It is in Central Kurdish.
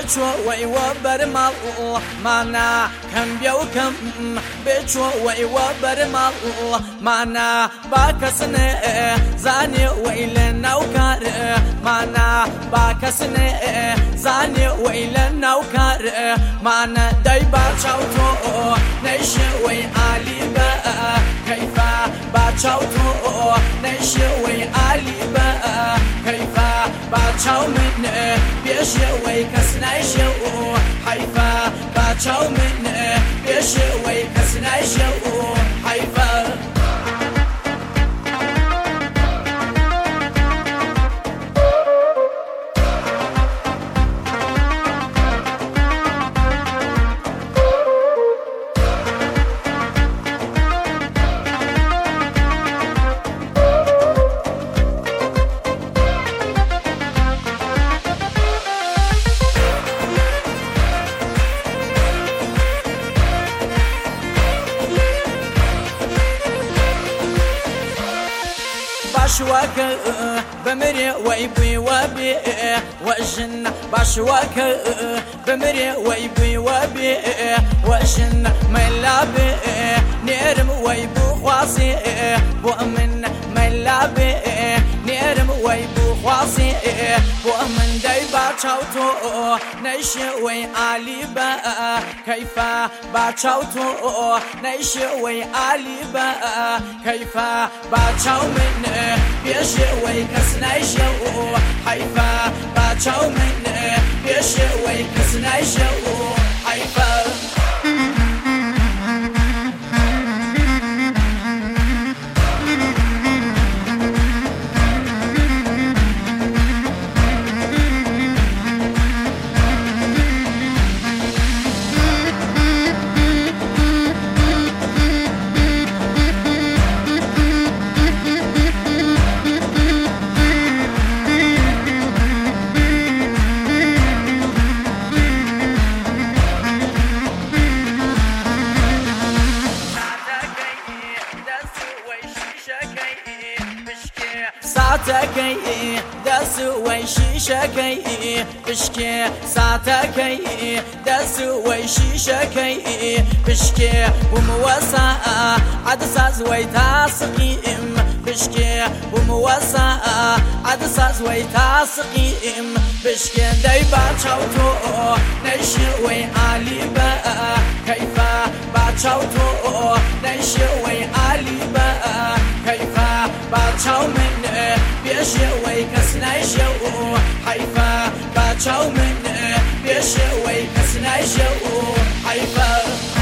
بيتشو ويوبر مال معنا كم بيوكم بيتشو ويوبر مال معنا باكسني زاني ويلنا وكار معنا باكسني زاني ويلنا وكار معنا دايبا تشاوتو نيشي ويالي بقى كيف باتشاوتو نيشي ويالي بقى كيف باتشاو من بيشي ويكسنايشي حيفا باتشاو من بيشي ويكسنايشي حيفا باشواك بمري ويبي وبي وجن باشواك بمري ويبي وبي وجن ملابي نيرم ويبو خواسي بؤمن ملابي نيرم ويبو خواسي بؤمن داي باتشاوتو نيشي وي علي با كيف باتشاوتو نيشي وي علي با كيف باتشاو من بيشي ويكسنايشي حيفا باتشاو من بيشي ويكسنايشي حيفا ساعتكي دسو ويشيشكي بشكي ساعتكي دسو ويشيشكي بشكي وموسع عدساز ويتاسقيم بشكي وموسع عدساز ويتاسقيم بشكي دايبا تشاوتو نيشي ويالي بقى كيف باتشاوتو نيشي ويالي بقى كيف باتشاو من بيشي ويكسنايشي حيفا باتشاو من بيشي ويكسنايشي حيفا